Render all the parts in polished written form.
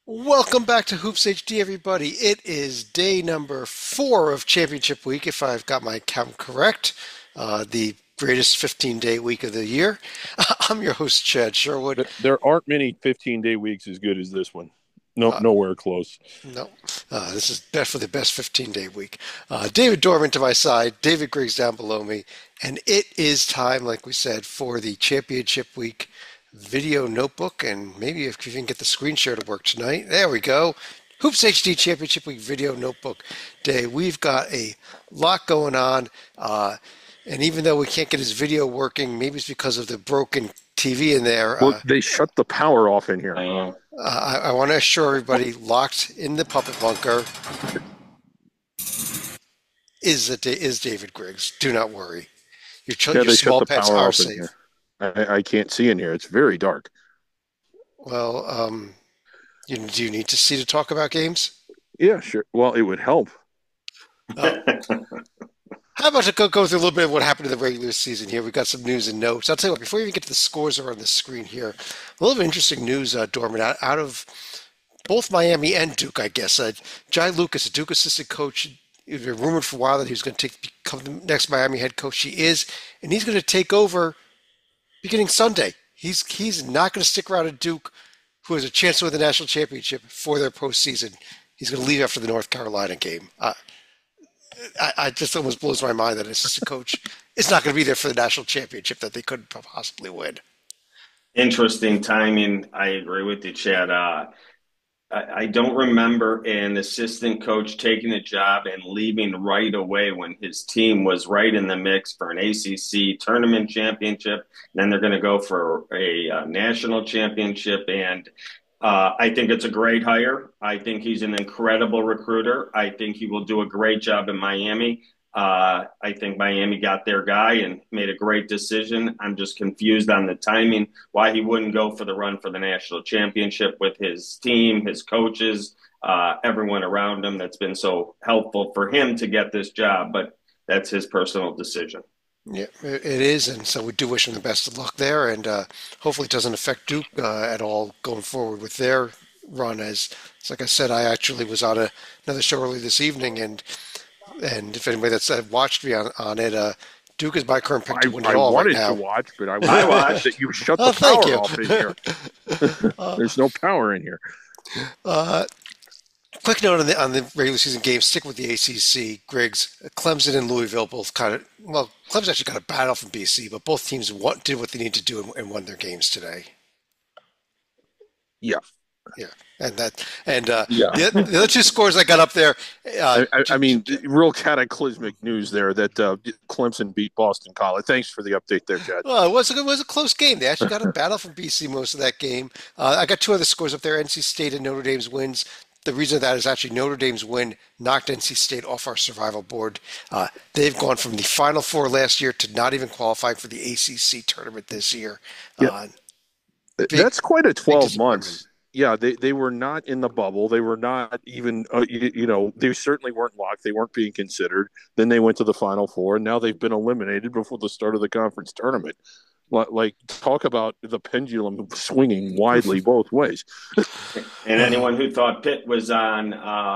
Welcome back to Hoops HD, everybody. It is day number 4 of Championship Week, if I've got my count correct. The greatest 15-day week of the year. I'm your host, Chad Sherwood. There aren't many 15-day weeks as good as this one. No, Uh, nowhere close. no, this is definitely the best 15-day week. David Dorman to my side, David Griggs down below me, and it is time, like we said, for the Championship Week video notebook. And maybe if you can get the screen share to work tonight, there we go. Hoops HD Championship Week video notebook day. We've got a lot going on. And even though we can't get his video working, maybe it's because of the broken TV in there. Well, they shut the power off in here. I am. I want to assure everybody locked in the puppet bunker is David Griggs. Do not worry. Yeah, Your they shut small the pets power are off in here. safe. I can't see in here. It's very dark. Well, do you need to see to talk about games? Yeah, sure. Well, it would help. Uh, how about to go through a little bit of what happened in the regular season here? We've got some news and notes. I'll tell you what, before you even get to the scores that are on the screen here, a little bit of interesting news, Dorman, out of both Miami and Duke, I guess. Jai Lucas, a Duke assistant coach, it was rumored for a while that he was going to become the next Miami head coach. He is, and he's going to take over beginning Sunday. He's not going to stick around at Duke, who has a chance to win the national championship for their postseason. He's going to leave after the North Carolina game. I just almost blows my mind that an assistant coach is not going to be there for the national championship that they couldn't possibly win. Interesting timing. I agree with you, Chad. I don't remember an assistant coach taking a job and leaving right away when his team was right in the mix for an ACC tournament championship. Then they're going to go for a national championship. And I think it's a great hire. I think he's an incredible recruiter. I think he will do a great job in Miami. I think Miami got their guy and made a great decision. I'm just confused on the timing, why he wouldn't go for the run for the national championship with his team, his coaches, everyone around him that's been so helpful for him to get this job. But that's his personal decision. Yeah, it is, and so we do wish him the best of luck there, and hopefully it doesn't affect Duke at all going forward with their run. As like I said, I actually was on another show early this evening, and if anybody that's watched me on it, Duke is my current pick to win it I all right wanted to now. watch, but I was I mad watched. that you shut Oh, the thank power you. off in here. uh, There's no power in here. uh, Quick note on the regular season games. Stick with the ACC. Griggs, Clemson and Louisville both kind of Clemson actually got a battle from BC, but both teams did what they need to do and won their games today. Yeah. Yeah, and Yeah. the other two scores I got up there. I mean, real cataclysmic news there that Clemson beat Boston College. Thanks for the update there, Chad. Well, it was a close game. They actually got a battle from BC most of that game. I got two other scores up there: NC State and Notre Dame's wins. The reason that is actually Notre Dame's win knocked NC State off our survival board. They've gone from the Final Four last year to not even qualifying for the ACC tournament this year. Yeah, Uh, big, that's quite a big 12 disappointment. months. Yeah, they were not in the bubble. They were not even, they certainly weren't locked. They weren't being considered. Then they went to the Final Four, and now they've been eliminated before the start of the conference tournament. Like, talk about the pendulum swinging widely both ways. And Uh, anyone who thought Pitt was on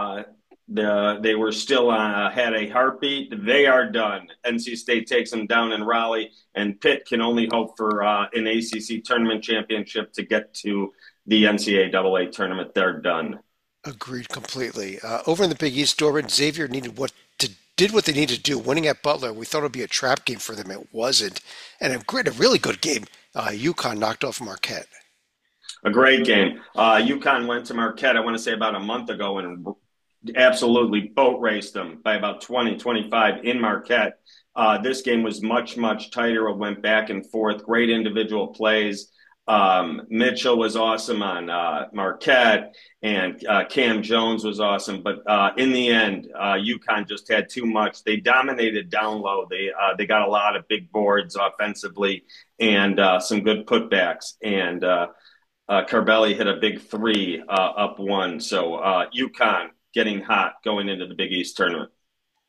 they were still had a heartbeat. They are done. NC State takes them down in Raleigh, and Pitt can only hope for an ACC tournament championship to get to the NCAA tournament. They're done. Agreed completely. Over in the Big East, Dortmund, Xavier did what they needed to do, winning at Butler. We thought it would be a trap game for them. It wasn't, and a really good game. UConn knocked off Marquette. A great game. UConn went to Marquette, I want to say about a month ago, and absolutely boat raced them by about 20, 25 in Marquette. This game was much, much tighter. It went back and forth. Great individual plays. Mitchell was awesome on Marquette, and Cam Jones was awesome. But in the end, UConn just had too much. They dominated down low. They got a lot of big boards offensively and some good putbacks. And Carbelli hit a big three up one. So UConn getting hot going into the Big East tournament.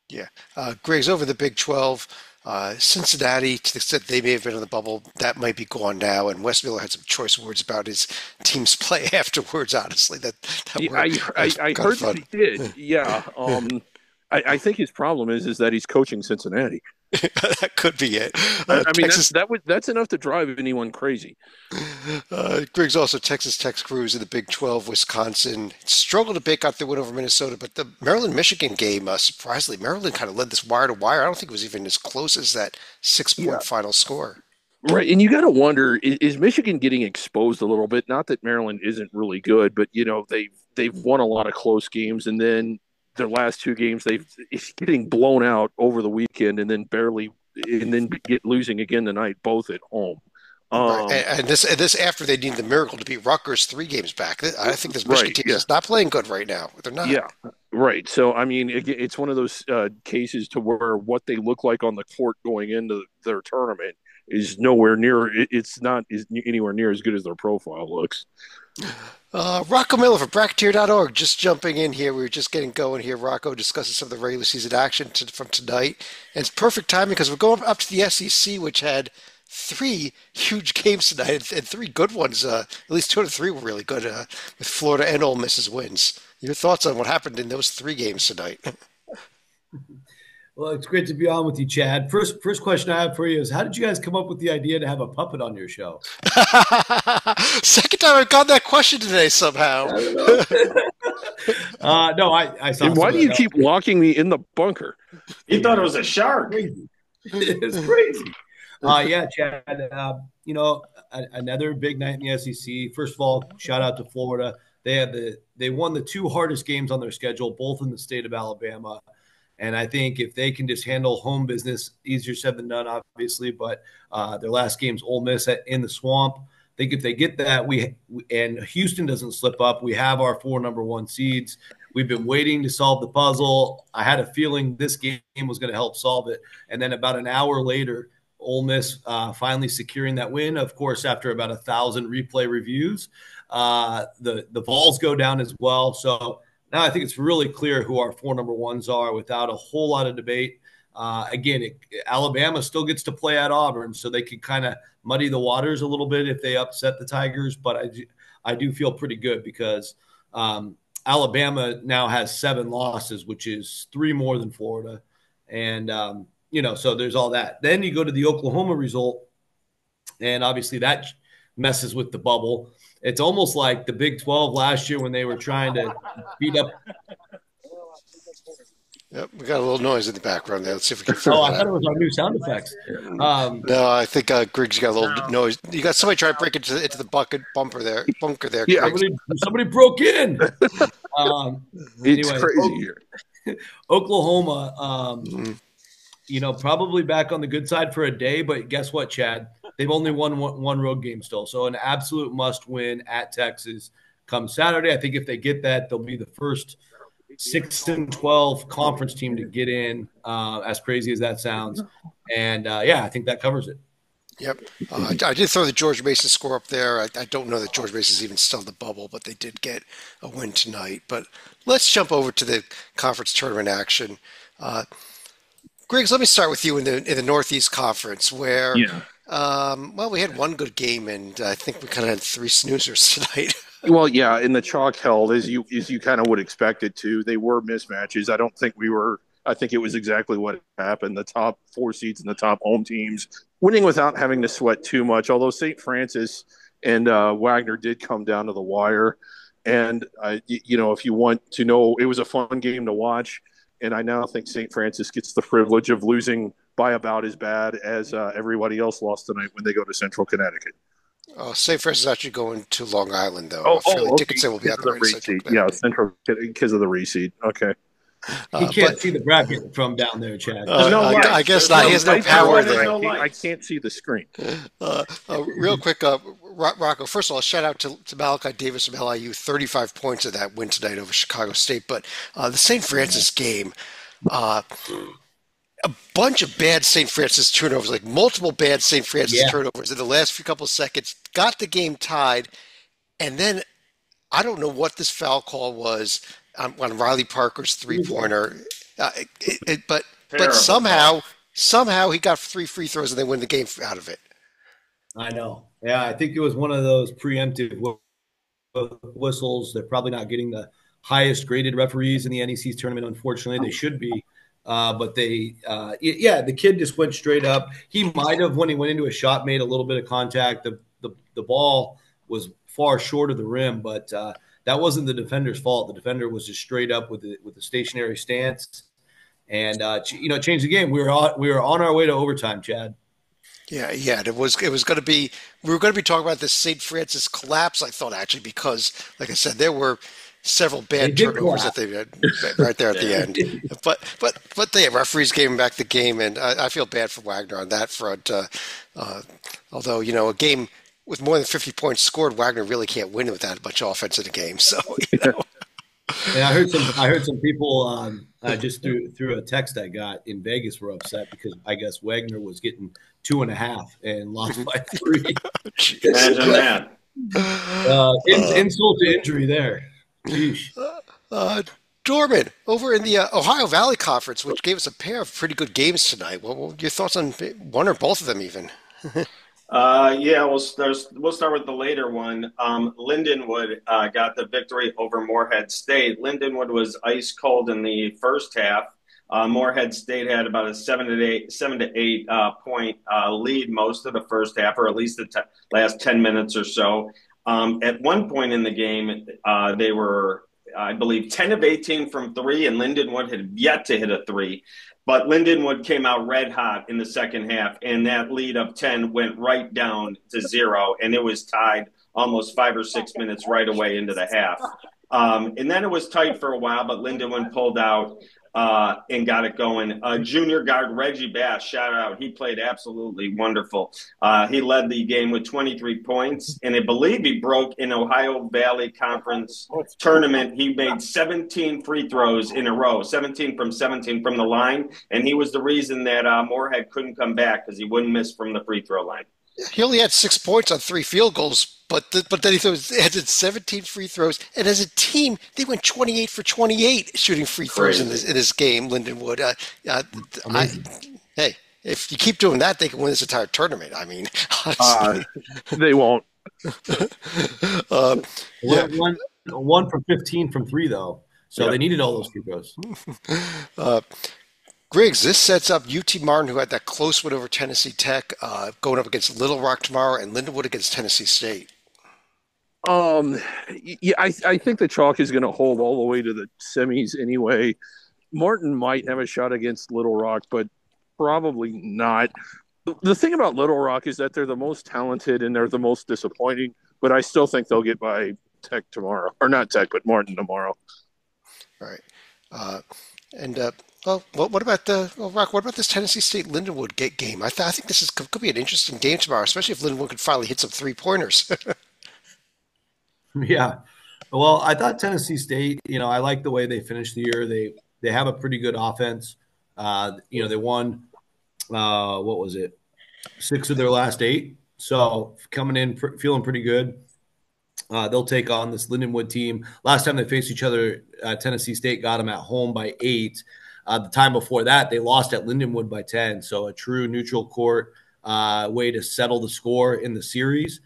Yeah. Griggs, over the Big 12. Cincinnati, to the extent they may have been in the bubble, that might be gone now. And Wes Miller had some choice words about his team's play afterwards, honestly, that Yeah, were I kind of heard that fun. he did. Yeah. I think his problem is that he's coaching Cincinnati. That could be it. I mean, Texas that's enough to drive anyone crazy. Griggs also Texas Tech's Crews in the Big 12, Wisconsin struggled to bake out their win over Minnesota, but the Maryland Michigan game, surprisingly, Maryland kind of led this wire to wire. I don't think it was even as close as that 6 point final score. Right, and you got to wonder, is Michigan getting exposed a little bit? Not that Maryland isn't really good, but they've won a lot of close games, and then their last two games it's getting blown out over the weekend, and then get losing again tonight, both at home. Right. And this after they need the miracle to beat Rutgers 3 games back. I think this Michigan team yeah. is not playing good right now. They're not. Yeah, right. So I mean, it's one of those cases to where what they look like on the court going into their tournament is nowhere near. It's not anywhere near as good as their profile looks. Rocco Miller for Bracketeer.org just jumping in here. We were just getting going here. Rocco discussing some of the regular season action from tonight. And it's perfect timing because we're going up to the SEC, which had 3 huge games tonight and 3 good ones. At least 2 out of 3 were really good with Florida and Ole Miss's wins. Your thoughts on what happened in those 3 games tonight? Well, it's great to be on with you, Chad. First question I have for you is, how did you guys come up with the idea to have a puppet on your show? Second time I've got that question today somehow. No, I saw. And why do you keep locking me in the bunker? He thought it was a shark. It's crazy. Yeah, Chad. Another big night in the SEC. First of all, shout out to Florida. They won the 2 hardest games on their schedule, both in the state of Alabama. And I think if they can just handle home business, easier said than done, obviously. But their last game's Ole Miss in the Swamp. I think if they get that, and Houston doesn't slip up, we have our 4 number 1 seeds. We've been waiting to solve the puzzle. I had a feeling this game was going to help solve it. And then about an hour later, Ole Miss finally securing that win. Of course, after about 1,000 replay reviews, the Vols go down as well. So now I think it's really clear who our 4 number 1s are without a whole lot of debate. Alabama still gets to play at Auburn, so they could kind of muddy the waters a little bit if they upset the Tigers. But I do feel pretty good because Alabama now has 7 losses, which is 3 more than Florida. And, so there's all that. Then you go to the Oklahoma result, and obviously that messes with the bubble. It's almost like the Big 12 last year when they were trying to beat up. Yep, we got a little noise in the background there. Let's see if we can figure I thought it was our new sound effects. No, I think Griggs got a little noise. You got somebody trying to break into the bunker there. Yeah, somebody broke in. It's crazy here. Oklahoma, probably back on the good side for a day, but guess what, Chad? They've only won one road game still. So an absolute must win at Texas come Saturday. I think if they get that, they'll be the first 6-12 conference team to get in, as crazy as that sounds. And, I think that covers it. Yep. I did throw the George Mason score up there. I don't know that George Mason is even still in the bubble, but they did get a win tonight. But let's jump over to the conference tournament action. Griggs, let me start with you in the Northeast Conference where we had one good game, and I think we kind of had 3 snoozers tonight. Well, yeah, and the chalk held as you kind of would expect it to. They were mismatches. I think it was exactly what happened. The top 4 seeds and the top home teams winning without having to sweat too much. Although St. Francis and Wagner did come down to the wire, and if you want to know, it was a fun game to watch. And I now think St. Francis gets the privilege of losing by about as bad as everybody else lost tonight when they go to Central Connecticut. St. Francis is actually going to Long Island, though. Okay. Dickinson will be out there. Central because of the reseed. Okay. He can't see the bracket from down there, Chad. I guess not. He has no power there. I can't see the screen. Real quick, Rocco, first of all, shout out to Malachi Davis from LIU, 35 points of that win tonight over Chicago State. But the St. Francis game, a bunch of bad St. Francis turnovers, like multiple bad St. Francis turnovers in the last few couple of seconds, got the game tied. And then I don't know what this foul call was on Riley Parker's 3-pointer. But Terrible somehow he got 3 free throws and they win the game out of it. I know. Yeah, I think it was one of those preemptive whistles. They're probably not getting the highest graded referees in the NEC's tournament. Unfortunately, they should be. But the kid just went straight up. He might have, when he went into a shot, made a little bit of contact. The ball was far short of the rim, but that wasn't the defender's fault. The defender was just straight up with the stationary stance, and changed the game. We were on our way to overtime, Chad. Yeah. It was going to be. We were going to be talking about this St. Francis collapse. I thought actually because, like I said, there were several bad turnovers that they had right there at the end. But the referees gave him back the game, and I feel bad for Wagner on that front. Although a game with more than 50 points scored, Wagner really can't win with that much offense in a game. So Yeah, I heard some people just through a text I got in Vegas were upset because I guess Wagner was getting 2.5 and lost by 3. Imagine that. Insult to injury there. Dorman, over in the Ohio Valley Conference, which gave us a pair of pretty good games tonight. What were your thoughts on one or both of them even? We'll start with the later one. Lindenwood got the victory over Morehead State. Lindenwood was ice cold in the first half. Morehead State had about a 7 to 8 point lead most of the first half, or at least the last 10 minutes or so. At one point in the game, they were, I believe, 10 of 18 from 3, and Lindenwood had yet to hit a 3. But Lindenwood came out red hot in the second half, and that lead of 10 went right down to 0, and it was tied almost 5 or 6 minutes right away into the half. And then it was tight for a while, but Lindenwood pulled out and got it going. Junior guard Reggie Bass, shout out. He played absolutely wonderful. He led the game with 23 points, and I believe he broke in Ohio Valley Conference tournament. He made 17 free throws in a row, 17 from the line, and he was the reason that Morehead couldn't come back because he wouldn't miss from the free throw line. He only had 6 points on 3 field goals, but then he had 17 free throws. And as a team, they went 28 for 28 shooting free throws in this game, Lindenwood. Hey, if you keep doing that, they can win this entire tournament. I mean, honestly. They won't. One from 15 from 3, though. So They needed all those free throws. Griggs, this sets up UT Martin, who had that close win over Tennessee Tech, going up against Little Rock tomorrow, and Lindenwood against Tennessee State. I think the chalk is going to hold all the way to the semis anyway. Martin might have a shot against Little Rock, but probably not. The thing about Little Rock is that they're the most talented and they're the most disappointing, but I still think they'll get by Tech tomorrow. Or not Tech, but Martin tomorrow. Right. What about Rock? What about this Tennessee State Lindenwood game? I think this could be an interesting game tomorrow, especially if Lindenwood could finally hit some 3-pointers. Yeah, well, I thought Tennessee State. I like the way they finished the year. They have a pretty good offense. They won. What was it? 6 of their last 8. So coming in feeling pretty good. They'll take on this Lindenwood team. Last time they faced each other, Tennessee State got them at home by 8. The time before that, they lost at Lindenwood by 10. So a true neutral court way to settle the score in the series.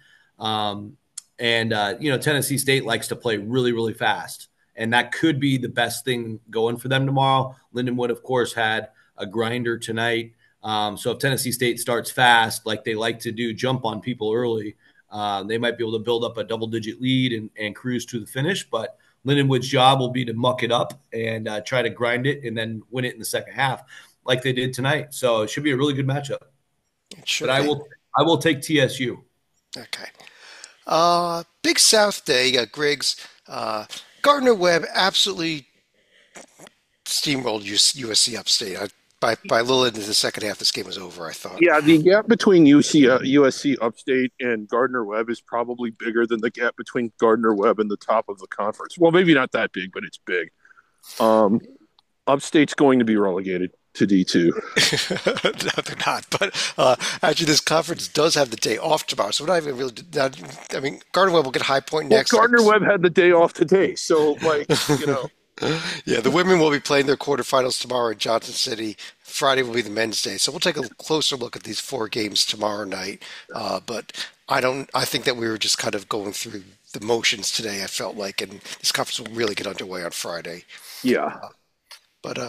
Tennessee State likes to play really, really fast. And that could be the best thing going for them tomorrow. Lindenwood, of course, had a grinder tonight. So if Tennessee State starts fast, like they like to do, jump on people early, they might be able to build up a double-digit lead and cruise to the finish. But Lindenwood's job will be to muck it up and try to grind it and then win it in the second half like they did tonight. So it should be a really good matchup. But I will take TSU. Okay. Big South Day, Griggs. Gardner-Webb absolutely steamrolled USC Upstate. By a little into the second half, this game was over, I thought. Yeah, the gap between USC Upstate and Gardner-Webb is probably bigger than the gap between Gardner-Webb and the top of the conference. Well, maybe not that big, but it's big. Upstate's going to be relegated to D2. No, they're not. But actually, this conference does have the day off tomorrow, so we're not even really. Gardner-Webb will get High Point next. Gardner-Webb had the day off today, so Yeah, the women will be playing their quarterfinals tomorrow in Johnson City. Friday will be the men's day. So we'll take a closer look at these four games tomorrow night. But I think that we were just kind of going through the motions today, I felt like, and this conference will really get underway on Friday. Yeah. But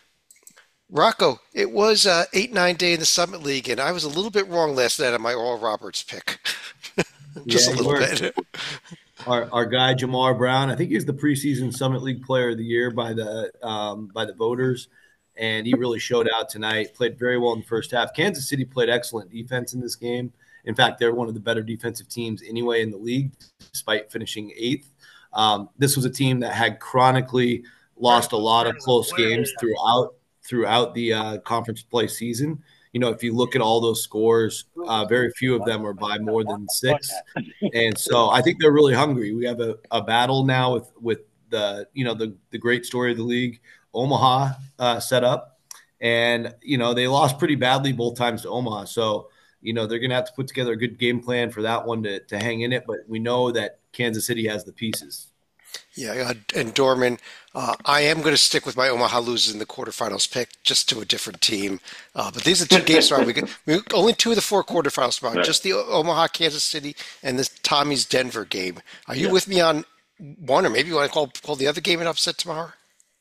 Rocco, it was 8-9 day in the Summit League, and I was a little bit wrong last night on my Oral Roberts pick. Just a little bit. Our guy Jamar Brown, I think he's the preseason Summit League Player of the Year by the voters, and he really showed out tonight. Played very well in the first half. Kansas City played excellent defense in this game. In fact, they're one of the better defensive teams anyway in the league, despite finishing 8th. This was a team that had chronically lost a lot of close games throughout the conference play season. You know, if you look at all those scores, very few of them are by more than 6. And so I think they're really hungry. We have a battle now with the great story of the league, Omaha, set up. And, they lost pretty badly both times to Omaha. So, they're going to have to put together a good game plan for that one to hang in it. But we know that Kansas City has the pieces. Yeah, and Dorman, I am going to stick with my Omaha losers in the quarterfinals pick, just to a different team. But these are 2 games tomorrow. We only 2 of the 4 quarterfinals tomorrow. Right. Just the Omaha, Kansas City, and this Tommy's Denver game. Are you with me on one, or maybe you want to call the other game an upset tomorrow?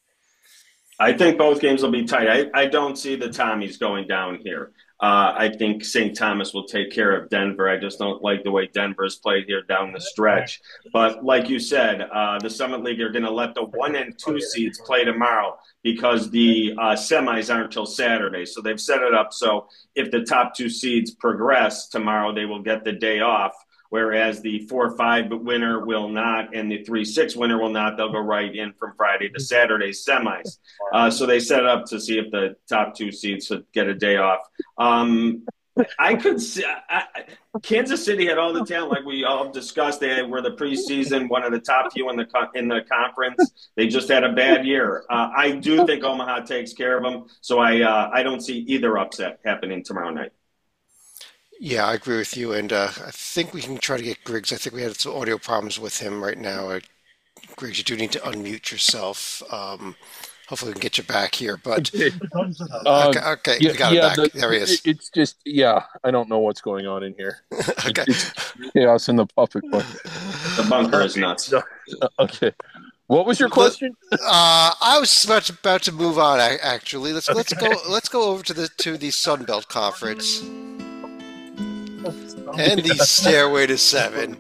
I think both games will be tight. I don't see the Tommies going down here. I think St. Thomas will take care of Denver. I just don't like the way Denver's played here down the stretch. But like you said, the Summit League are going to let the 1 and 2 seeds play tomorrow because the semis aren't until Saturday. So they've set it up so if the top 2 seeds progress tomorrow, they will get the day off. Whereas the 4-5 winner will not and the 3-6 winner will not. They'll go right in from Friday to Saturday semis. So they set it up to see if the top 2 seeds could get a day off. I could see Kansas City had all the talent, like we all discussed. They were the preseason, one of the top few in the conference. They just had a bad year. I do think Omaha takes care of them. So I don't see either upset happening tomorrow night. Yeah, I agree with you, and I think we can try to get Griggs. I think we had some audio problems with him right now. Griggs, you do need to unmute yourself. Hopefully we can get you back here, but okay, yeah, we got him back. There he is. It's just, I don't know what's going on in here. Okay. It's chaos in the puppet bunker. The bunker is nuts. Okay. What was your question? I was about to move on. Actually, let's go over to the Sun Belt Conference. And the Stairway to 7.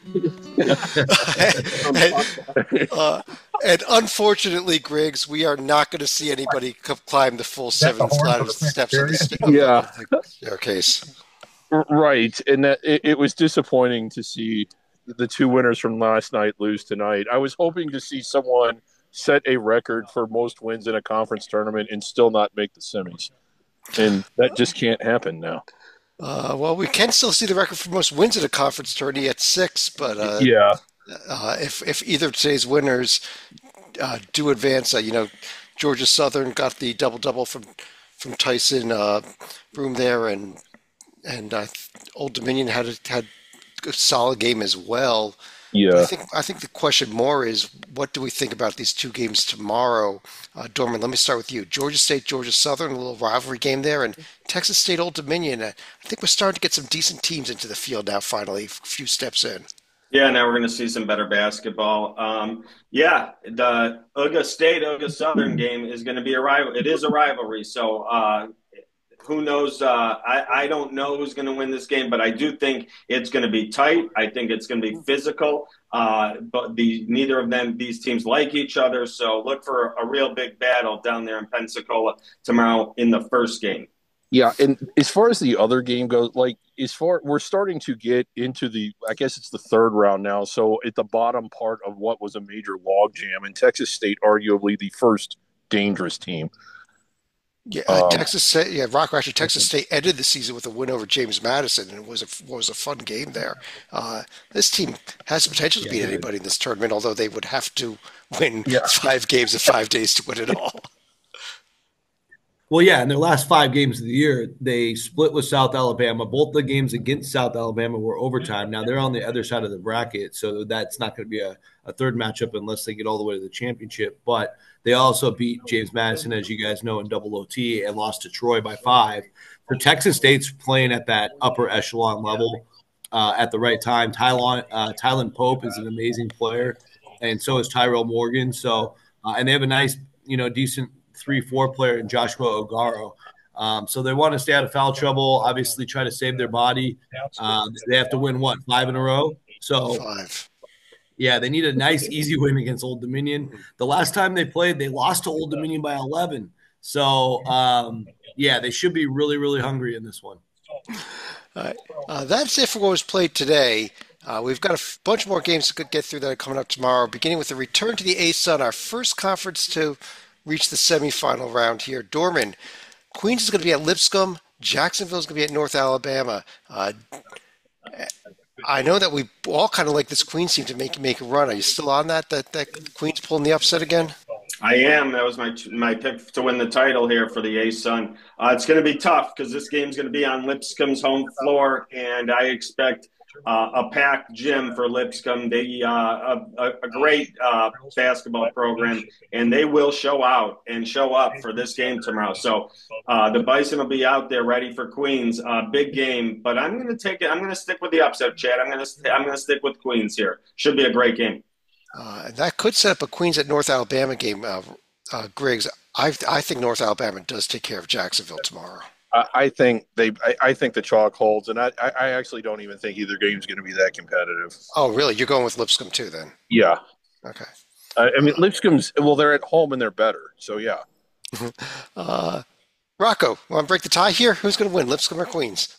And unfortunately, Griggs, we are not going to see anybody climb the full 7 steps of the staircase. Right, and that it was disappointing to see the 2 winners from last night lose tonight. I was hoping to see someone set a record for most wins in a conference tournament and still not make the semis, and that just can't happen now. Well, we can still see the record for most wins at a conference tourney at 6, but if either of today's winners do advance, Georgia Southern got the double from Tyson Broom there, and Old Dominion had a solid game as well. Yeah, I think the question more is, what do we think about these 2 games tomorrow? Dorman, let me start with you. Georgia State, Georgia Southern, a little rivalry game there, and Texas State, Old Dominion. I think we're starting to get some decent teams into the field now, finally, a few steps in. Yeah, now we're going to see some better basketball. The Uga Southern game is going to be a rival. It is a rivalry, so who knows? I don't know who's going to win this game, but I do think it's going to be tight. I think it's going to be physical. But neither of these teams like each other. So look for a real big battle down there in Pensacola tomorrow in the first game. Yeah, and as far as the other game goes, we're starting to get into I guess it's the 3rd round now. So at the bottom part of what was a major logjam, and Texas State, arguably the first dangerous team. Yeah, Texas State ended the season with a win over James Madison, and it was a fun game there. This team has the potential to beat anybody in this tournament, although they would have to win 5 games in 5 days to win it all. Well, yeah, in their last 5 games of the year, they split with South Alabama. Both the games against South Alabama were overtime. Now they're on the other side of the bracket, so that's not going to be a third matchup unless they get all the way to the championship. But they also beat James Madison, as you guys know, in double OT and lost to Troy by 5. So Texas State's playing at that upper echelon level at the right time. Tylen Pope is an amazing player, and so is Tyrell Morgan. So and they have a nice, decent 3-4 player in Joshua Ogaro. So they want to stay out of foul trouble, obviously try to save their body. They have to win, 5 in a row? So 5. Yeah, they need a nice, easy win against Old Dominion. The last time they played, they lost to Old Dominion by 11. So, they should be really, really hungry in this one. All right. That's it for what was played today. We've got a bunch more games to get through that are coming up tomorrow, beginning with the return to the ASUN, our first conference to reach the semifinal round here. Dorman, Queens is going to be at Lipscomb. Jacksonville is going to be at North Alabama. I know that we all kind of like this Queens team to make a run. Are you still on that Queens pulling the upset again? I am. That was my pick to win the title here for the ASUN. It's going to be tough because this game's going to be on Lipscomb's home floor, and I expect a packed gym for Lipscomb. They a great basketball program, and they will show out and show up for this game tomorrow. So the Bison will be out there ready for Queens. Big game, but I'm going to take it. I'm going to stick with the upset, Chad. I'm going to stick with Queens here. Should be a great game. That could set up a Queens at North Alabama game, Griggs. I think North Alabama does take care of Jacksonville tomorrow. I think the chalk holds, and I actually don't even think either game's going to be that competitive. Oh, really? You're going with Lipscomb too, then? Yeah. Okay. Lipscomb's they're at home and they're better, so yeah. Rocco, want to break the tie here? Who's going to win, Lipscomb or Queens?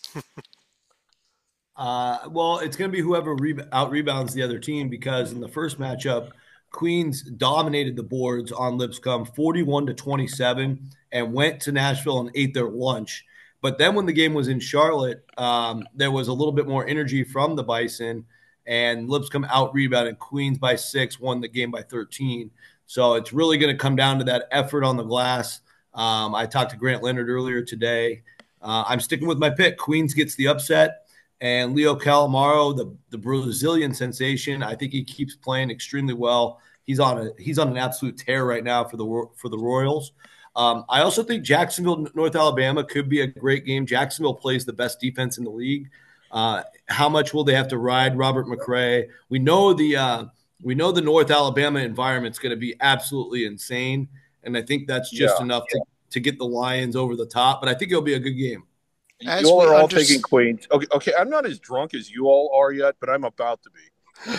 Well, it's going to be whoever out-rebounds the other team, because in the first matchup, Queens dominated the boards on Lipscomb 41-27 and went to Nashville and ate their lunch. But then when the game was in Charlotte, there was a little bit more energy from the Bison, and Lipscomb out-rebounded Queens by 6, won the game by 13. So it's really going to come down to that effort on the glass. I talked to Grant Leonard earlier today. I'm sticking with my pick. Queens gets the upset. And Leo Calamaro, the Brazilian sensation, I think he keeps playing extremely well. He's on an absolute tear right now for the Royals. I also think Jacksonville, North Alabama could be a great game. Jacksonville plays the best defense in the league. How much will they have to ride Robert McCray? We know the North Alabama environment's going to be absolutely insane, and I think that's just enough to get the Lions over the top. But I think it'll be a good game. You all are all taking Queens. Okay, I'm not as drunk as you all are yet, but I'm about to be.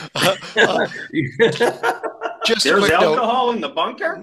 There's alcohol in the bunker?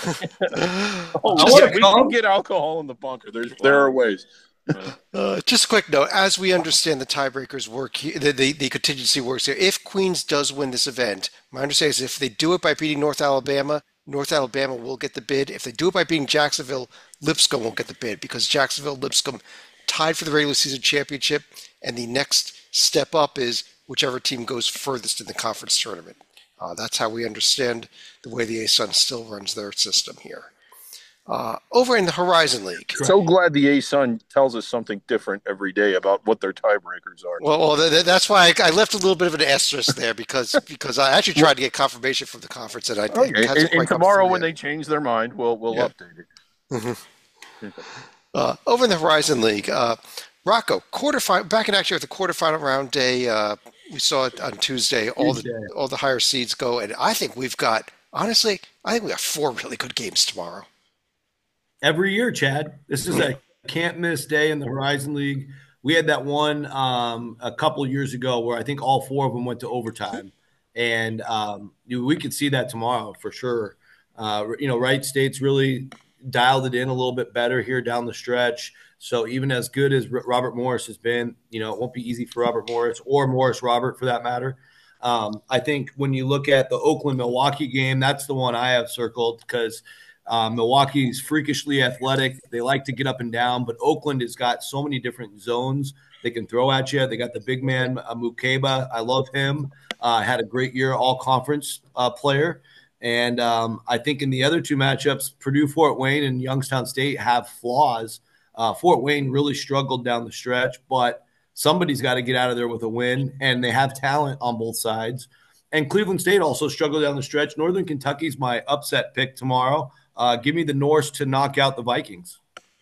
We can get alcohol in the bunker. There are ways. Just a quick note, as we understand the tiebreakers work here, the contingency works here. If Queens does win this event, my understanding is if they do it by beating North Alabama will get the bid. If they do it by beating Jacksonville, Lipscomb won't get the bid, because Jacksonville, Lipscomb tied for the regular season championship, and the next step up is whichever team goes furthest in the conference tournament. That's how we understand the way the ASUN still runs their system here. Over in the Horizon League. So glad the ASUN tells us something different every day about what their tiebreakers are. Well, that's why I left a little bit of an asterisk there, because I actually tried to get confirmation from the conference, and and tomorrow when they change their mind, we'll update it. Mm-hmm. Over in the Horizon League, Rocco, back in action with the quarterfinal round day. We saw it on Tuesday. All the higher seeds go, and I think we've got 4 really good games tomorrow. Every year, Chad, this is a can't miss day in the Horizon League. We had that one a couple of years ago where I think all 4 of them went to overtime, and we could see that tomorrow for sure. Wright State's really dialed it in a little bit better here down the stretch. So even as good as Robert Morris has been, it won't be easy for Robert Morris or Morris Robert for that matter. I think when you look at the Oakland-Milwaukee game, that's the one I have circled, because Milwaukee's freakishly athletic. They like to get up and down, but Oakland has got so many different zones they can throw at you. They got the big man, Mukeba. I love him. Had a great year, all-conference player. And I think in the other two matchups, Purdue-Fort Wayne and Youngstown State have flaws. Fort Wayne really struggled down the stretch, but somebody's got to get out of there with a win, and they have talent on both sides. And Cleveland State also struggled down the stretch. Northern Kentucky's my upset pick tomorrow. Give me the Norse to knock out the Vikings.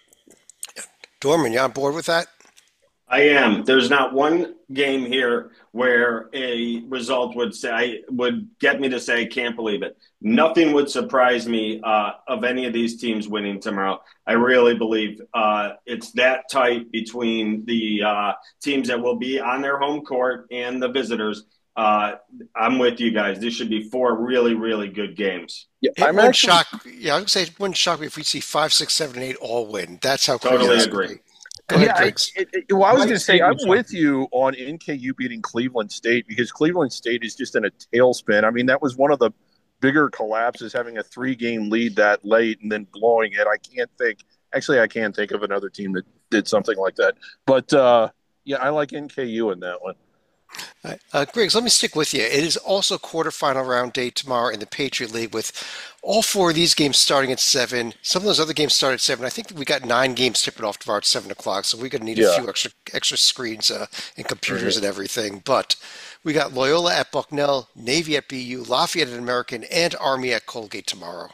Dorman, you on board with that? I am. There's not one game here where a result would get me to say I can't believe it. Nothing would surprise me of any of these teams winning tomorrow. I really believe it's that tight between the teams that will be on their home court and the visitors. I'm with you guys. This should be 4 really, really good games. Yeah, I'm actually shocked. Yeah, I would say it wouldn't shock me if we see 5, 6, 7, and 8 all win. That's how totally agree. Go ahead, I was going to say, I'm with you on NKU beating Cleveland State because Cleveland State is just in a tailspin. I mean, that was one of the bigger collapses, having a 3-game lead that late and then blowing it. I can't think of another team that did something like that. But, yeah, I like NKU in that one. Griggs, let me stick with you. It is also quarterfinal round day tomorrow in the Patriot League with all 4 of these games starting at 7. Some of those other games start at 7. I think we got 9 games tipping off tomorrow at 7 o'clock, so we're going to need a few extra screens and computers and everything. But we got Loyola at Bucknell, Navy at BU, Lafayette at American, and Army at Colgate tomorrow.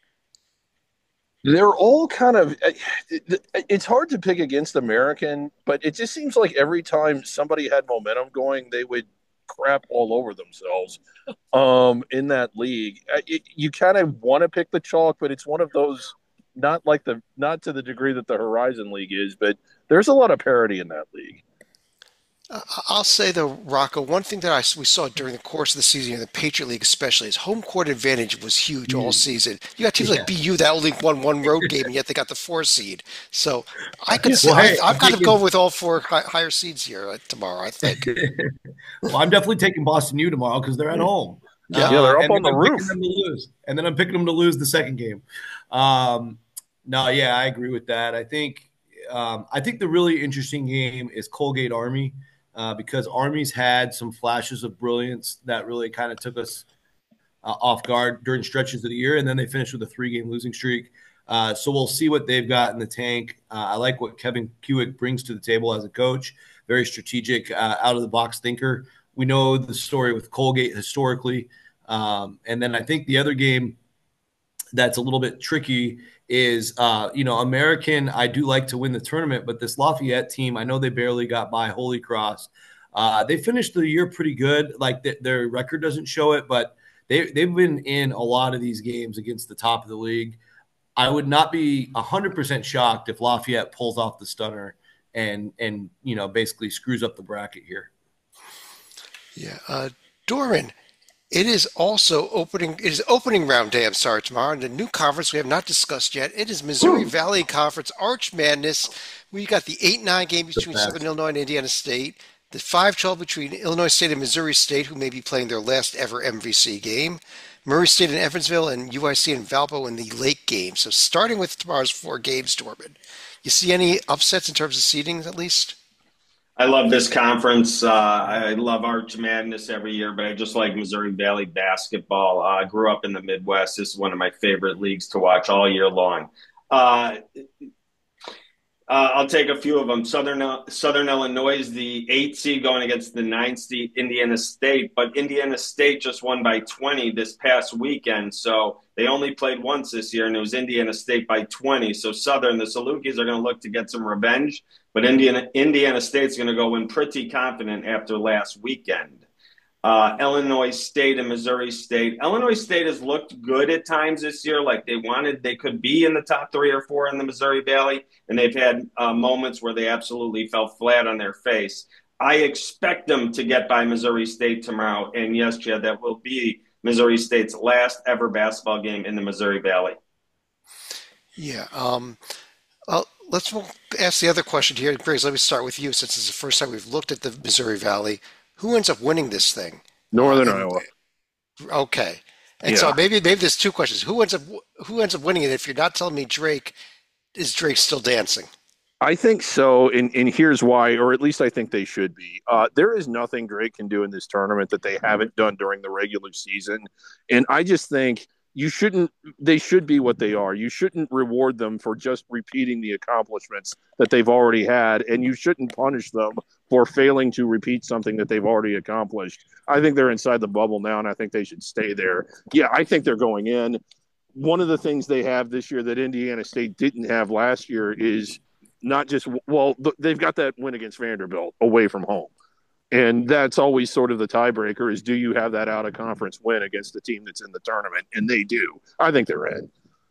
They're all kind of – it's hard to pick against American, but it just seems like every time somebody had momentum going, they would crap all over themselves in that league. You kind of want to pick the chalk, but it's one of those not to the degree that the Horizon League is, but there's a lot of parity in that league. I'll say, though, Rocco, one thing that we saw during the course of the season in the Patriot League especially is home court advantage was huge all season. You got teams like BU that only won 1 road game, and yet they got the 4 seed. So I could say I'm kind of going with all 4 higher seeds here tomorrow, I think. Well, I'm definitely taking Boston U tomorrow because they're at home. Yeah, they're up on the roof. And then I'm picking them to lose the second game. I agree with that. I think the really interesting game is Colgate Army. Because Army's had some flashes of brilliance that really kind of took us off guard during stretches of the year, and then they finished with a 3-game losing streak. So we'll see what they've got in the tank. I like what Kevin Kuick brings to the table as a coach. Very strategic, out-of-the-box thinker. We know the story with Colgate historically. And then I think the other game that's a little bit tricky is, American, I do like to win the tournament, but this Lafayette team, I know they barely got by Holy Cross. They finished the year pretty good. Like their record doesn't show it, but they've been in a lot of these games against the top of the league. I would not be 100% shocked if Lafayette pulls off the stunner and basically screws up the bracket here. Yeah. Dorman, it is opening round day, tomorrow in the new conference we have not discussed yet. It is Missouri Valley Conference Arch Madness. We got the 8-9 game between Southern Illinois and Indiana State, the 5-12 between Illinois State and Missouri State, who may be playing their last ever MVC game, Murray State and Evansville, and UIC and Valpo in the late game. So starting with tomorrow's 4 games, Dorman, you see any upsets in terms of seedings at least? I love this conference. I love Arch Madness every year, but I just like Missouri Valley basketball. I grew up in the Midwest. This is one of my favorite leagues to watch all year long. I'll take a few of them. Southern Illinois is the 8th seed going against the 9th seed Indiana State, but Indiana State just won by 20 this past weekend, so they only played once this year, and it was Indiana State by 20. So Southern, the Salukis are going to look to get some revenge, but Indiana State's going to go in pretty confident after last weekend. Illinois State and Missouri State. Illinois State has looked good at times this year, like they could be in the top 3 or 4 in the Missouri Valley, and they've had moments where they absolutely fell flat on their face. I expect them to get by Missouri State tomorrow, and yes, Chad, that will be Missouri State's last ever basketball game in the Missouri Valley. Yeah. Let's ask the other question here. Griggs, let me start with you, since it's the first time we've looked at the Missouri Valley. Who ends up winning this thing? Northern Iowa. Okay. And so maybe there's 2 questions. Who ends up winning it? If you're not telling me Drake, is Drake still dancing? I think so, and here's why, or at least I think they should be. There is nothing Drake can do in this tournament that they haven't done during the regular season, and I just think you shouldn't. They should be what they are. You shouldn't reward them for just repeating the accomplishments that they've already had, and you shouldn't punish them for failing to repeat something that they've already accomplished. I think they're inside the bubble now, and I think they should stay there. Yeah, I think they're going in. One of the things they have this year that Indiana State didn't have last year is not just they've got that win against Vanderbilt away from home, and that's always sort of the tiebreaker: is do you have that out of conference win against the team that's in the tournament? And they do. I think they're in.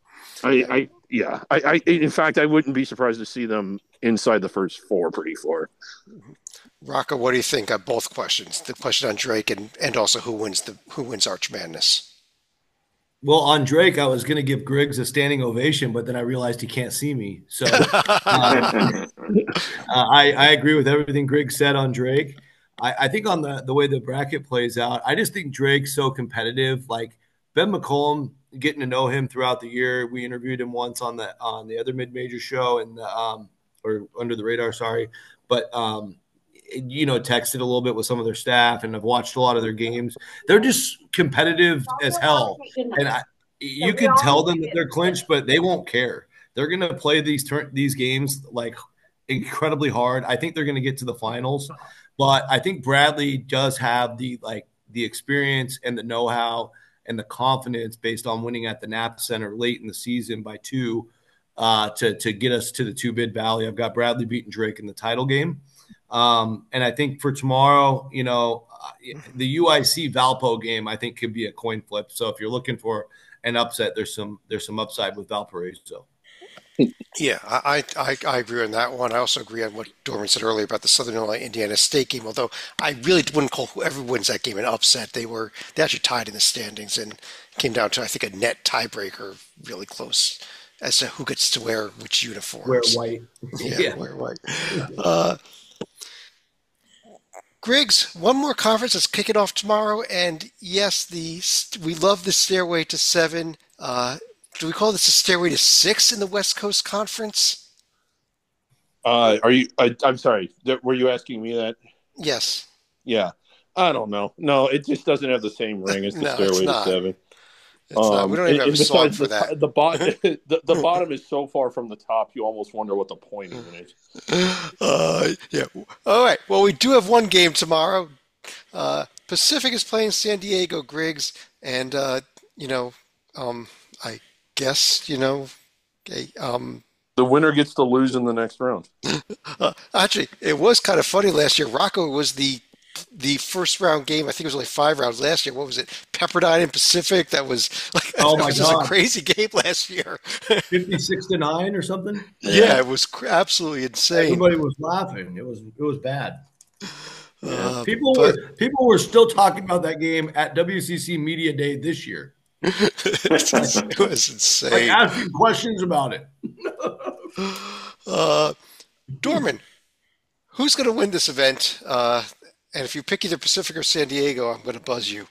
In fact, I wouldn't be surprised to see them inside the first four, pretty far. Rocco, what do you think on both questions? The question on Drake and also who wins Arch Madness? Well, on Drake, I was going to give Griggs a standing ovation, but then I realized he can't see me. So I agree with everything Griggs said on Drake. I think on the way the bracket plays out, I just think Drake's so competitive. Like Ben McCollum, getting to know him throughout the year. We interviewed him once on the other mid-major show and or Under the Radar, sorry. But texted a little bit with some of their staff, and I've watched a lot of their games. They're just competitive as hell, and you can tell them that they're clinched, but they won't care. They're going to play these games like incredibly hard. I think they're going to get to the finals, but I think Bradley does have the experience and the know-how and the confidence based on winning at the Napa Center late in the season by 2 to get us to the 2-bid Valley. I've got Bradley beating Drake in the title game. And I think for tomorrow, the UIC Valpo game, I think could be a coin flip. So if you're looking for an upset, there's some upside with Valparaiso. Yeah, I agree on that one. I also agree on what Dorman said earlier about the Southern Illinois Indiana State game. Although I really wouldn't call whoever wins that game an upset. They actually tied in the standings and came down to, I think, a net tiebreaker, really close as to who gets to wear which uniforms. Wear white. Yeah, wear white. Griggs, one more conference. Let's kick it off tomorrow. And yes, we love the Stairway to 7. Do we call this a Stairway to 6 in the West Coast Conference? Are you? I'm sorry. Were you asking me that? Yes. Yeah. I don't know. No, it just doesn't have the same ring as the Stairway to 7. It's not. We don't even have a song for that. The bottom is so far from the top, you almost wonder what the point even is. Yeah. All right. Well, we do have one game tomorrow. Pacific is playing San Diego, Griggs, and I guess the winner gets to lose in the next round. Actually, it was kind of funny last year. Rocco was the first round game. I think it was only 5 rounds last year. What was it? Pepperdine and Pacific. That was like just a crazy game last year. 56-9 or something. Yeah, it was absolutely insane. Everybody was laughing. It was bad. Yeah. People were still talking about that game at WCC Media Day this year. It was insane. Like asking questions about it. Dorman, who's going to win this event? And if you pick either Pacific or San Diego, I'm going to buzz you.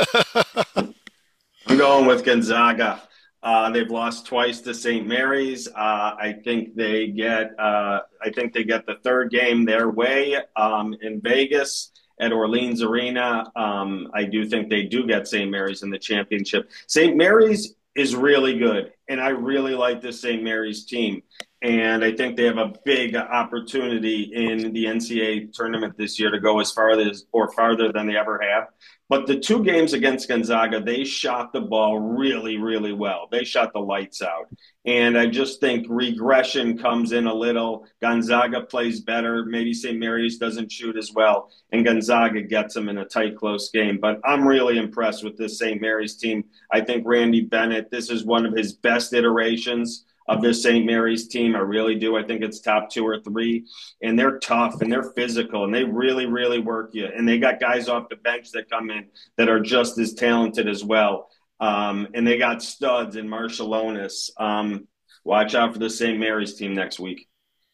I'm going with Gonzaga. They've lost twice to St. Mary's. I think they get the third game their way in Vegas at Orleans Arena. I do think they do get St. Mary's in the championship. St. Mary's is really good, and I really like this St. Mary's team. And I think they have a big opportunity in the NCAA tournament this year to go as far as or farther than they ever have. But the 2 games against Gonzaga, they shot the ball really, really well. They shot the lights out. And I just think regression comes in a little. Gonzaga plays better. Maybe St. Mary's doesn't shoot as well. And Gonzaga gets them in a tight, close game. But I'm really impressed with this St. Mary's team. I think Randy Bennett, this is one of his best iterations of this St. Mary's team. I really do. I think it's top 2 or 3. And they're tough and they're physical and they really, really work you. And they got guys off the bench that come in that are just as talented as well. And they got studs in Marshallonis. Watch out for the St. Mary's team next week.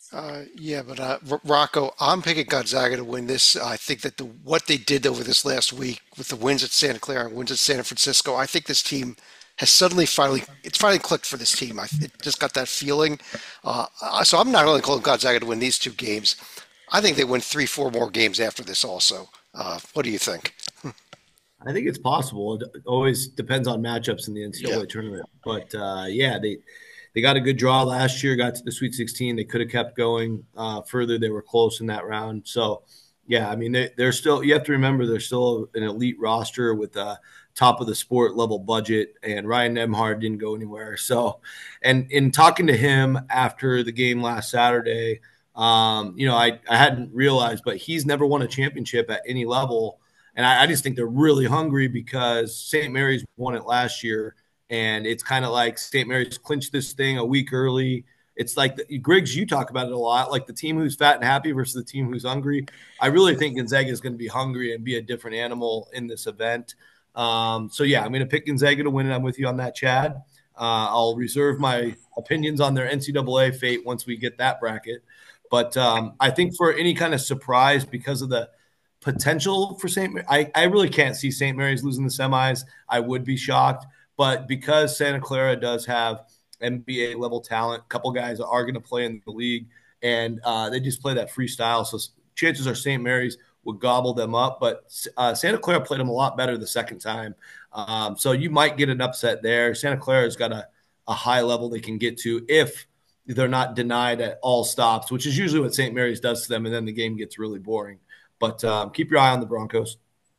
Rocco, I'm picking Gonzaga to win this. I think that what they did over this last week with the wins at Santa Clara and wins at San Francisco, I think this team has suddenly finally clicked for this team. It just got that feeling. So I'm not only calling Gonzaga to win these two games. I think they win 3-4 more games after this also. What do you think? I think it's possible. It always depends on matchups in the NCAA tournament. But they got a good draw last year, got to the Sweet 16. They could have kept going further. They were close in that round. So, yeah, I mean, they're still – you have to remember they're still an elite roster with a top-of-the-sport level budget, and Ryan Nembhard didn't go anywhere. So, and in talking to him after the game last Saturday, I hadn't realized, but he's never won a championship at any level. And I just think they're really hungry because St. Mary's won it last year. And it's kind of like St. Mary's clinched this thing a week early. It's like, Griggs, you talk about it a lot, like the team who's fat and happy versus the team who's hungry. I really think Gonzaga is going to be hungry and be a different animal in this event. I'm going to pick Gonzaga to win it. I'm with you on that, Chad. I'll reserve my opinions on their NCAA fate once we get that bracket. But I think for any kind of surprise because of the potential for St. Mary, I really can't see St. Mary's losing the semis. I would be shocked. But because Santa Clara does have NBA level talent, a couple guys are going to play in the league, and they just play that freestyle. So chances are St. Mary's would gobble them up. But Santa Clara played them a lot better the second time. So you might get an upset there. Santa Clara's got a high level they can get to if they're not denied at all stops, which is usually what St. Mary's does to them, and then the game gets really boring. But keep your eye on the Broncos.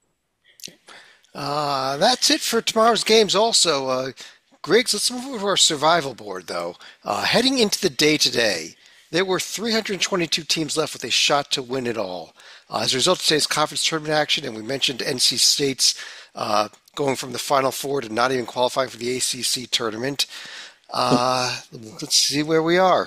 That's it for tomorrow's games also. Griggs, let's move over to our survival board, though. Heading into the day today, there were 322 teams left with a shot to win it all. As a result of today's conference tournament action, and we mentioned NC State's going from the Final Four to not even qualifying for the ACC tournament. Let's see where we are.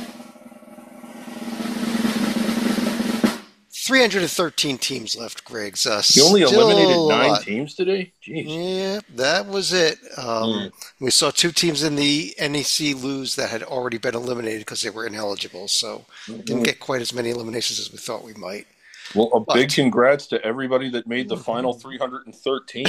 313 teams left, Griggs. You only eliminated 9 teams today? Jeez. Yeah, that was it. We saw 2 teams in the NEC lose that had already been eliminated because they were ineligible. So didn't get quite as many eliminations as we thought we might. Well, big congrats to everybody that made the final 313.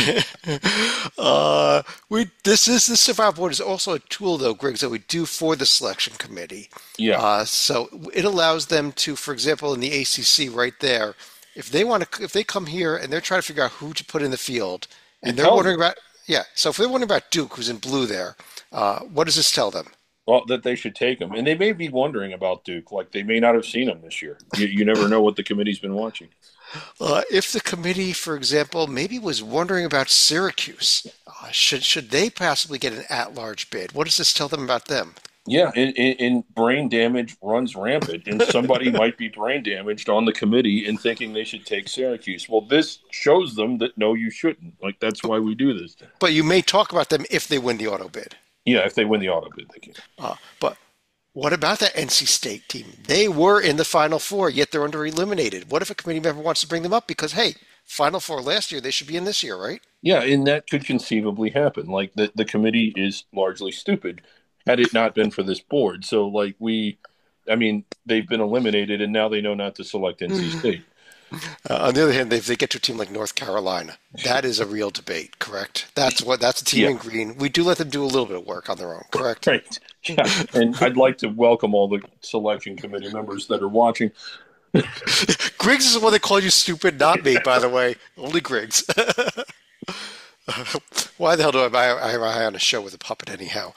This survival board is also a tool, though, Griggs, that we do for the selection committee. Yeah. So it allows them to, for example, in the ACC, right there, if they come here and they're trying to figure out who to put in the field, and they're wondering about, so if they're wondering about Duke, who's in blue there, what does this tell them? Well, that they should take him. And they may be wondering about Duke. Like, they may not have seen him this year. You never know what the committee's been watching. If the committee, for example, maybe was wondering about Syracuse, should they possibly get an at-large bid? What does this tell them about them? Yeah, and brain damage runs rampant, and somebody might be brain damaged on the committee and thinking they should take Syracuse. Well, this shows them that, no, you shouldn't. Like, that's why we do this. But you may talk about them if they win the auto bid. Yeah, if they win the auto bid, they can. But what about that NC State team? They were in the Final Four, yet they're under-eliminated. What if a committee member wants to bring them up? Because, hey, Final Four last year, they should be in this year, right? Yeah, and that could conceivably happen. Like, the committee is largely stupid had it not been for this board. So, like, they've been eliminated, and now they know not to select NC State. On the other hand, if they get to a team like North Carolina, that is a real debate, correct? That's a team in green. We do let them do a little bit of work on their own, correct? Right. Yeah. And I'd like to welcome all the selection committee members that are watching. Griggs is the one that called you stupid, not me, by the way. Only Griggs. Why the hell do I have on a show with a puppet anyhow?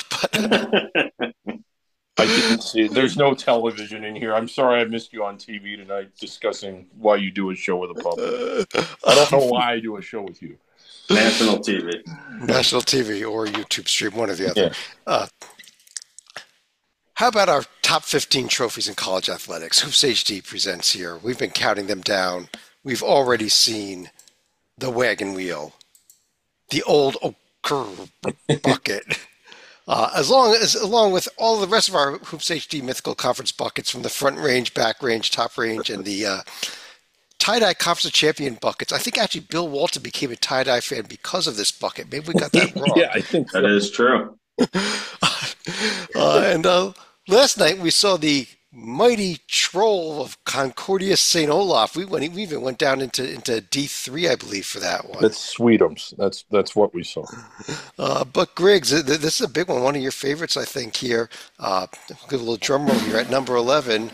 I didn't see it. There's no television in here. I'm sorry I missed you on TV tonight discussing why you do a show with a puppet. I don't know why I do a show with you. National TV. National TV or YouTube stream, one or the other. Yeah. How about our top 15 trophies in college athletics? Hoops HD presents here. We've been counting them down. We've already seen the wagon wheel, the old Okur bucket. Along with all the rest of our Hoops HD Mythical Conference buckets from the front range, back range, top range, and the tie-dye Conference Champion buckets. I think actually Bill Walton became a tie-dye fan because of this bucket. Maybe we got that wrong. Yeah, I think that is true. And last night we saw the mighty Troll of Concordia St. Olaf. We even went down into D3, I believe, for that one. That's Sweetums. That's what we saw. But Griggs, this is a big one. One of your favorites, I think, here. Give a little drum roll here at number 11.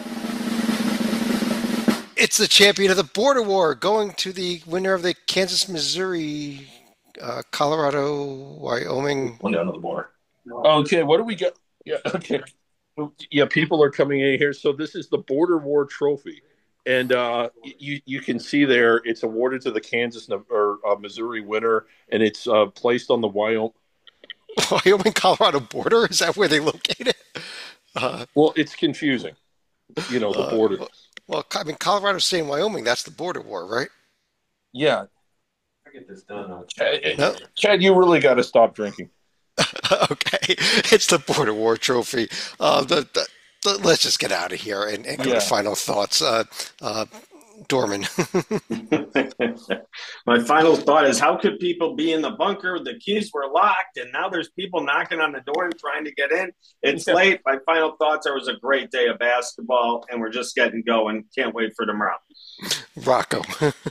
It's the champion of the Border War, going to the winner of the Kansas, Missouri, Colorado, Wyoming. One down to the border. Okay, what do we got? Yeah, okay. Yeah, people are coming in here. So this is the Border War Trophy. And you can see there it's awarded to the Kansas or Missouri winner, and it's placed on the Wyoming Colorado border? Is that where they locate it? Well, it's confusing. The border. Well, I mean, Colorado's saying Wyoming. That's the border war, right? Yeah. I get this done. Chad, you really got to stop drinking. Okay, it's the Border War Trophy. Let's just get out of here and go to final thoughts. Dorman. My final thought is, how could people be in the bunker? The keys were locked, and now there's people knocking on the door and trying to get in. It's late. My final thoughts are, it was a great day of basketball, and we're just getting going. Can't wait for tomorrow. Rocco.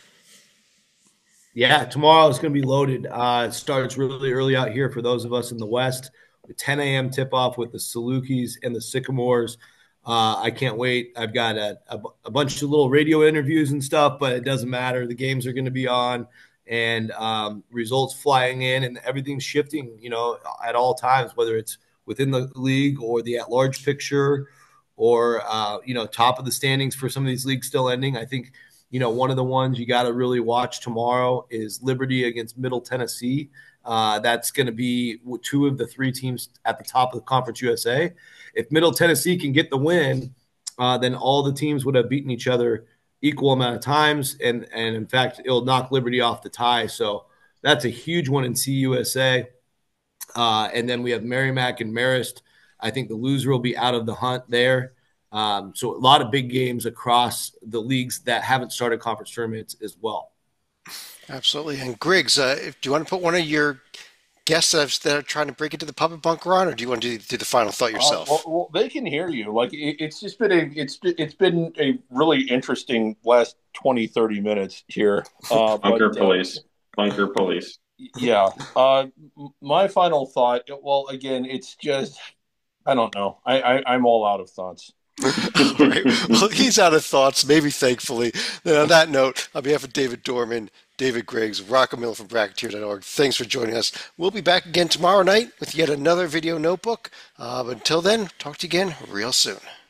Yeah, tomorrow is going to be loaded. It starts really early out here for those of us in the West. The 10 a.m. tip-off with the Salukis and the Sycamores. I can't wait. I've got a bunch of little radio interviews and stuff, but it doesn't matter. The games are going to be on, and results flying in, and everything's shifting, at all times, whether it's within the league or the at-large picture or, top of the standings for some of these leagues still ending. I think – one of the ones you got to really watch tomorrow is Liberty against Middle Tennessee. That's going to be two of the three teams at the top of the Conference USA. If Middle Tennessee can get the win, then all the teams would have beaten each other equal amount of times. And in fact, it'll knock Liberty off the tie. So that's a huge one in CUSA. And then we have Merrimack and Marist. I think the loser will be out of the hunt there. So a lot of big games across the leagues that haven't started conference tournaments as well. Absolutely. And Griggs, do you want to put one of your guests that are trying to break into the puppet bunker on, or do you want to do the final thought yourself? Well, they can hear you. Like it's just been it's been a really interesting last 20, 30 minutes here. Bunker police. Yeah. My final thought. Well, again, it's just I don't know. I'm all out of thoughts. All right. Well, he's out of thoughts, maybe thankfully. Then on that note, on behalf of David Dorman, David Griggs, Rocco Miller from Bracketeer.org, thanks for joining us. We'll be back again tomorrow night with yet another video notebook. But until then, talk to you again real soon.